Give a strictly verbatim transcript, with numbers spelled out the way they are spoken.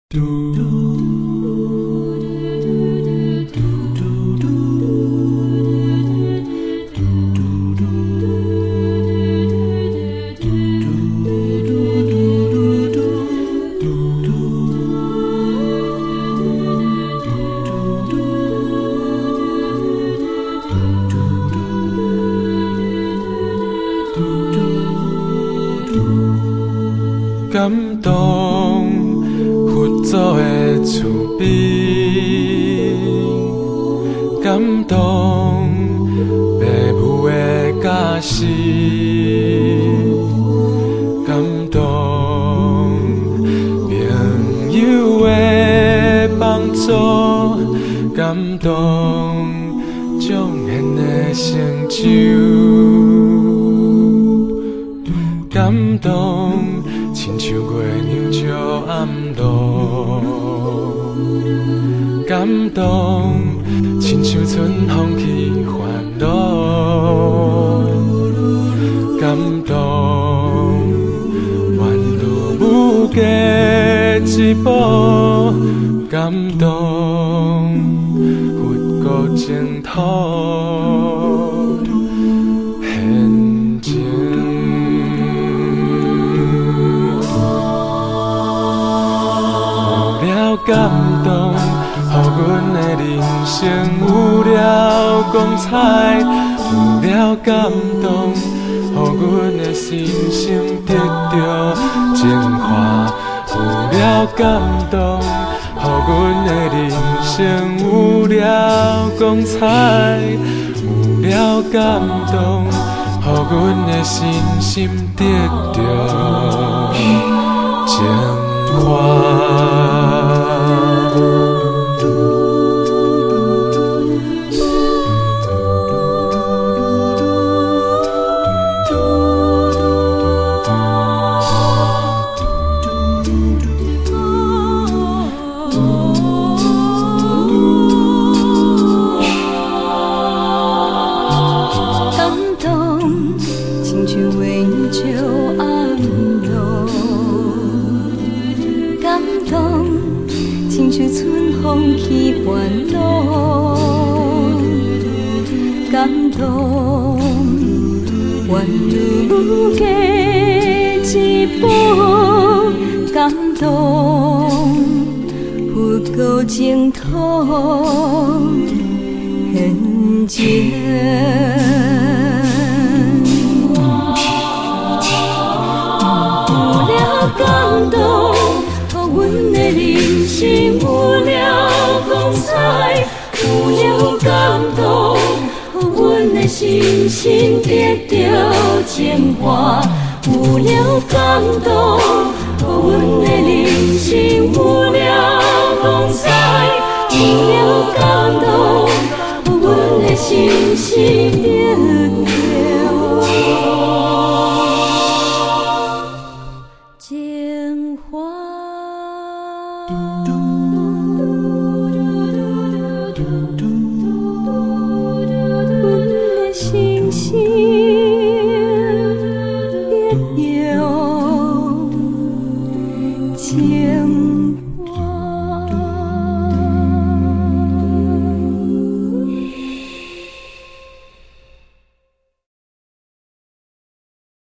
感动佛祖的慈悲，感动父母的教示，感动朋友的帮助，感动众人的成就，感动亲像月亮照暗路，感动亲像春风去烦恼，感动愿路无价一步，感动佛国净土现前。感动，予阮的人生有了光彩；有了感动，予阮的心声得到净化；有了感动，予阮的人生有了光彩；有了感动，予阮的心声得到净化。 亲像春风去烦恼，感动愿路无价一步，感动佛国净土现前。有了感动，阮的人生有了光彩，有了感动，阮的心声得到净化，有了感动，阮的人生有了光彩，有了感动，阮的心声得到净化。